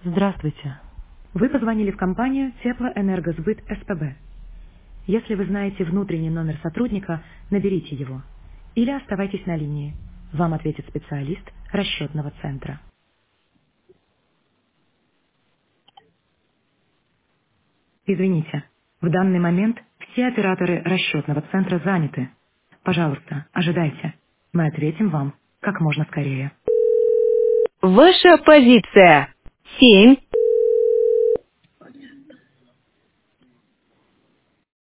Здравствуйте. Вы позвонили в компанию Теплоэнергосбыт СПБ. Если вы знаете внутренний номер сотрудника, наберите его. Или оставайтесь на линии. Вам ответит специалист расчетного центра. Извините, в данный момент все операторы расчетного центра заняты. Пожалуйста, ожидайте. Мы ответим вам как можно скорее. Ваша позиция. 7.